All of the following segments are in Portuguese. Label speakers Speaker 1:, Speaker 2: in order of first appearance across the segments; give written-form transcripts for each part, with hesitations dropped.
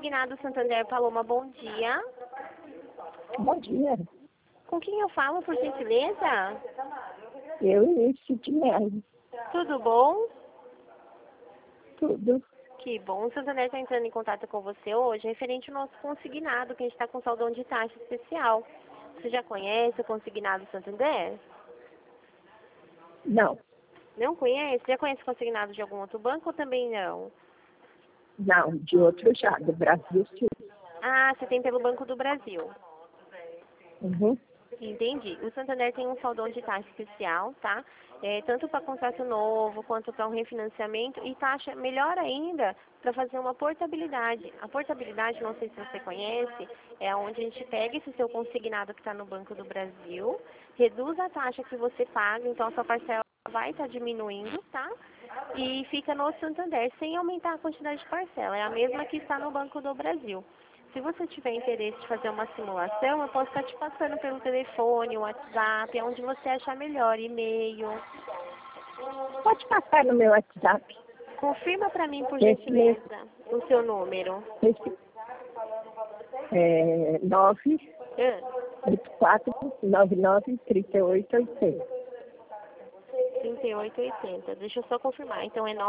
Speaker 1: Consignado Santander Paloma, bom dia.
Speaker 2: Bom dia.
Speaker 1: Com quem eu falo, por gentileza?
Speaker 2: Eu Início de Melo.
Speaker 1: Tudo bom?
Speaker 2: Tudo.
Speaker 1: Que bom. O Santander está entrando em contato com você hoje, referente ao nosso consignado, que a gente está com saldão de taxa especial. Você já conhece o consignado Santander?
Speaker 2: Não.
Speaker 1: Não conhece? Já conhece o consignado de algum outro banco ou também não?
Speaker 2: Não, de outro já, do Brasil sim.
Speaker 1: Ah, você tem pelo Banco do Brasil.
Speaker 2: Uhum.
Speaker 1: Entendi. O Santander tem um saldão de taxa especial, tá? Tanto para contrato novo quanto para um refinanciamento e taxa melhor ainda para fazer uma portabilidade. A portabilidade, não sei se você conhece, é onde a gente pega esse seu consignado que está no Banco do Brasil, reduz a taxa que você paga, então a sua parcela vai estar diminuindo, tá? E fica no Santander sem aumentar a quantidade de parcela. É a mesma que está no Banco do Brasil. Se você tiver interesse de fazer uma simulação, eu posso estar te passando pelo telefone, WhatsApp, onde você achar melhor, e-mail.
Speaker 2: Pode passar no meu WhatsApp.
Speaker 1: Confirma para mim, por
Speaker 2: Esse
Speaker 1: gentileza, o seu número.
Speaker 2: Esse é 984993880.
Speaker 1: 3880. Deixa eu só confirmar. Então é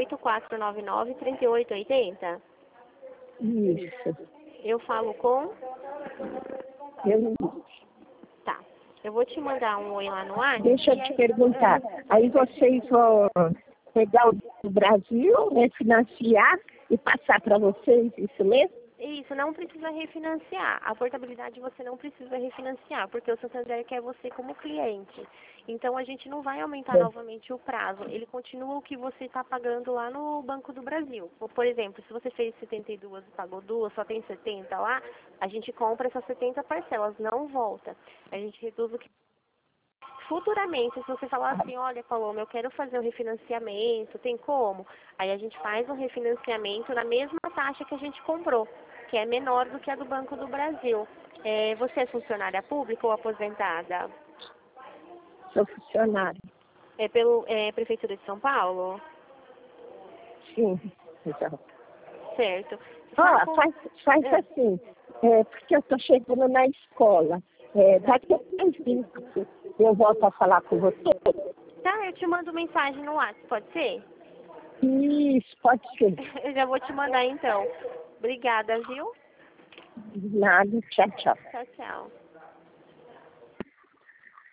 Speaker 1: 984993880?
Speaker 2: Isso.
Speaker 1: Eu falo com?
Speaker 2: Eu,
Speaker 1: Tá. Eu vou te mandar um oi lá no ar.
Speaker 2: Deixa eu te perguntar. Aí vocês vão pegar o do Brasil, refinanciar e passar para vocês, isso mesmo?
Speaker 1: Isso, não precisa refinanciar. A portabilidade você não precisa refinanciar, porque o Santander quer você como cliente. Então a gente não vai aumentar novamente o prazo. Ele continua o que você está pagando lá no Banco do Brasil. Por exemplo, se você fez 72 e pagou duas, só tem 70 lá, a gente compra essas 70 parcelas, não volta. A gente reduz o que. Futuramente, se você falar assim, olha, Paloma, eu quero fazer um refinanciamento, tem como? Aí a gente faz um refinanciamento na mesma taxa que a gente comprou, que é menor do que a do Banco do Brasil. Você é funcionária pública ou aposentada?
Speaker 2: Sou funcionário.
Speaker 1: É pelo Prefeitura de São Paulo?
Speaker 2: Sim, exato.
Speaker 1: Certo.
Speaker 2: Faz assim, porque eu estou chegando na escola. Daqui a 3 minutos eu volto a falar com você.
Speaker 1: Tá, eu te mando mensagem no WhatsApp, pode ser?
Speaker 2: Isso, pode ser.
Speaker 1: Eu já vou te mandar então. Obrigada, viu?
Speaker 2: Nada, tchau, tchau.
Speaker 1: Tchau, tchau.